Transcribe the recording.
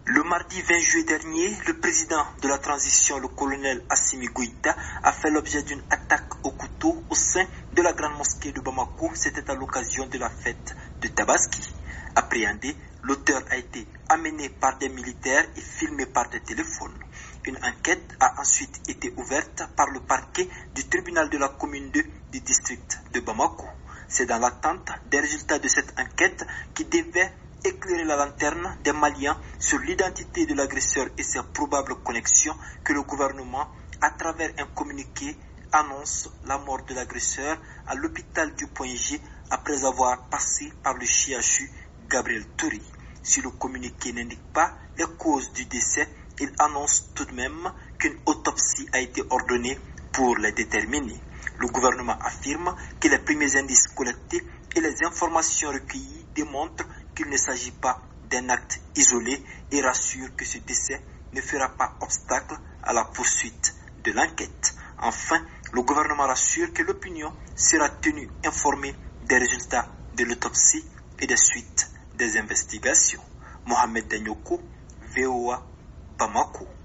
Le mardi 20 juillet dernier, le président de la transition, le colonel Assimi Goïta, a fait l'objet d'une attaque au couteau au sein de la grande mosquée de Bamako. C'était à l'occasion de la fête de Tabaski. Appréhendé, l'auteur a été amené par des militaires et filmé par des téléphones. Une enquête a ensuite été ouverte par le parquet du tribunal de la commune 2 du district de Bamako. C'est dans l'attente des résultats de cette enquête qui devait éclairer la lanterne des Maliens sur l'identité de l'agresseur et ses probables connexions que le gouvernement, à travers un communiqué, annonce la mort de l'agresseur à l'hôpital du Point G après avoir passé par le CHU Gabriel Touré. Si le communiqué n'indique pas les causes du décès, il annonce tout de même qu'une autopsie a été ordonnée pour les déterminer. Le gouvernement affirme que les premiers indices collectés et les informations recueillies démontrent qu'il ne s'agit pas d'un acte isolé et rassure que ce décès ne fera pas obstacle à la poursuite de l'enquête. Enfin, le gouvernement rassure que l'opinion sera tenue informée des résultats de l'autopsie et des suites des investigations. Mohamed Danyoko, VOA, Bamako.